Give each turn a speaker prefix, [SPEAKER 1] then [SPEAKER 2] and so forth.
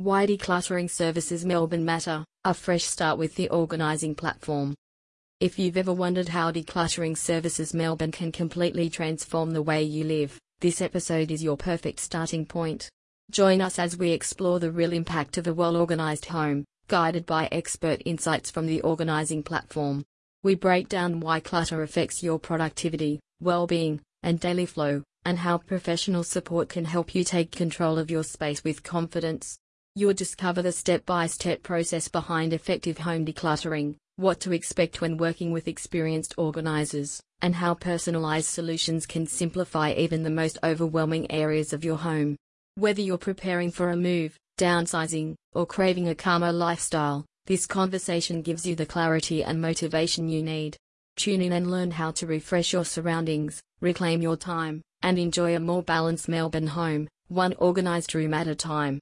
[SPEAKER 1] Why Decluttering Services Melbourne Matter, a fresh start with the organising platform. If you've ever wondered how Decluttering Services Melbourne can completely transform the way you live, this episode is your perfect starting point. Join us as we explore the real impact of a well-organised home, guided by expert insights from the organising platform. We break down why clutter affects your productivity, well-being, and daily flow, and how professional support can help you take control of your space with confidence. You'll discover the step-by-step process behind effective home decluttering, what to expect when working with experienced organisers, and how personalised solutions can simplify even the most overwhelming areas of your home. Whether you're preparing for a move, downsizing, or craving a calmer lifestyle, this conversation gives you the clarity and motivation you need. Tune in and learn how to refresh your surroundings, reclaim your time, and enjoy a more balanced Melbourne home, one organised room at a time.